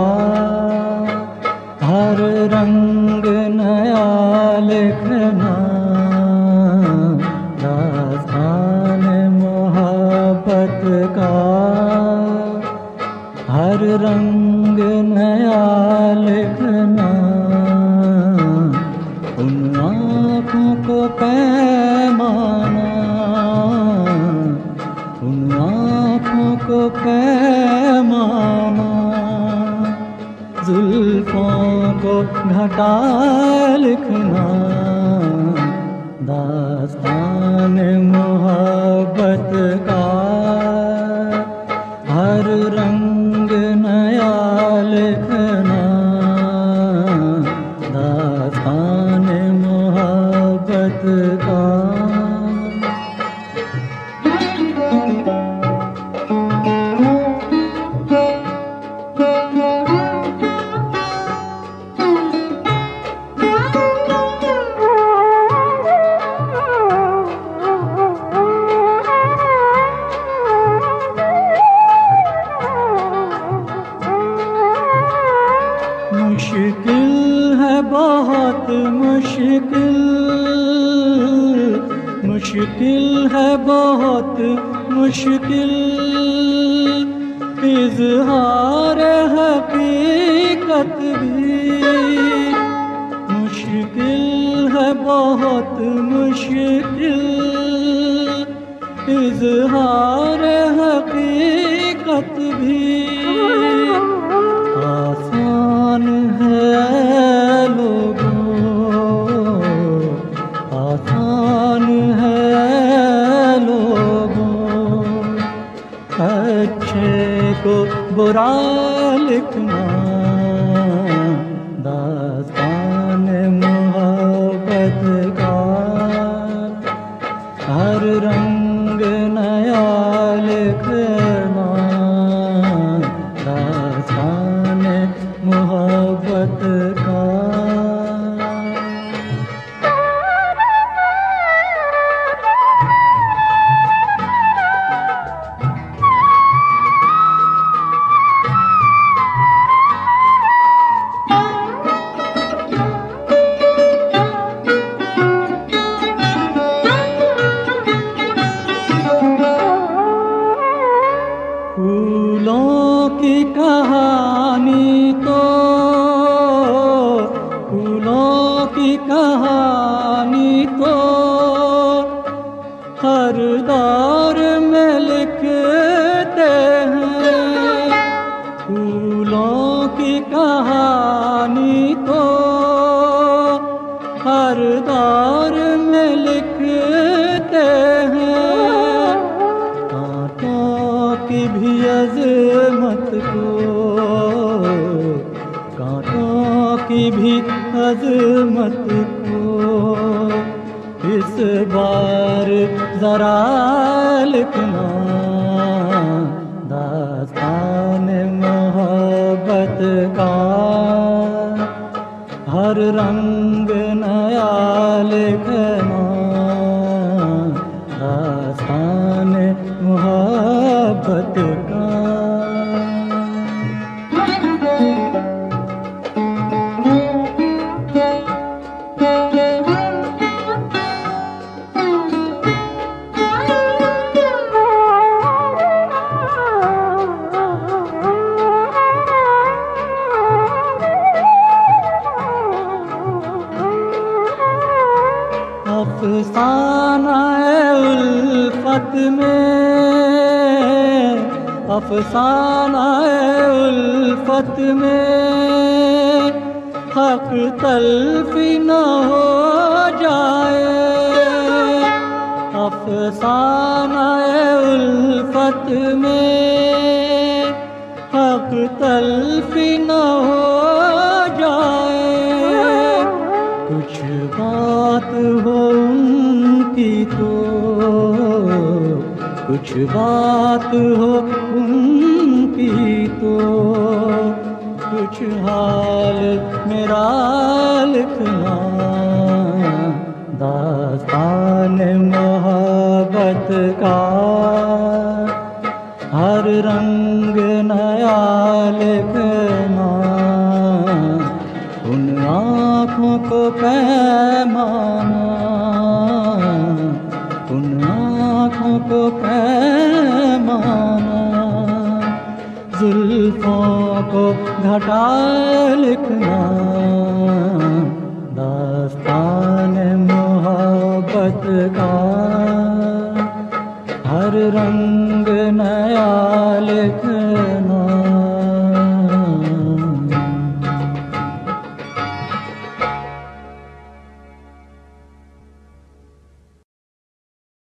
हर रंग नया लिखना, दास्तान मोहब्बत का। हर रंग नया लिखना, उन आँखों को पैमाना, उन आँखों को पैमाना, जुल्फों को घटा लिखना, दास्तान मोहब्बत का। हर रंग नया लिखना, दास्तान मोहब्बत का। मुश्किल है बहुत मुश्किल, मुश्किल है बहुत मुश्किल, इज़हार हकीकत भी। मुश्किल है बहुत मुश्किल, इज़हार हकीकत भी। आसान है लोगों, आसान है लोगों, अच्छे को बुरा लिखना, दास्तान मोहब्बत का। हर रंग नया लिखना, दास्तान मोहब्बत का। फूलों की कहानी तो, फूलों की कहानी तो हर दौर में लिखते हैं। फूलों की कहानी तो हर दौर में लिखते हैं। कांटों की भी अज़मत को, कांटों की भी अज़मत को इस बार ज़रा लिखना, दास्तान मोहब्बत का। हर रंग नया लिखना, दास्तान मोहब्बत का। अफसाना उल्फत में, अफसाना उल्फत में हक तल्फी न हो जाए। अफसाना उल्फत में हक तल्फी न हो जाए। कुछ बात हो उनकी तो, कुछ बात हो उनकी तो, कुछ हाल मेरा लिखना, दास्तान मोहब्बत का। हर रंग नया लिखना, आँखों को पैमाना, उन आँखों को पैमाना, जुल्फों को घटा लिखना, दास्तान मोहब्बत का हर रंग नया लिखना।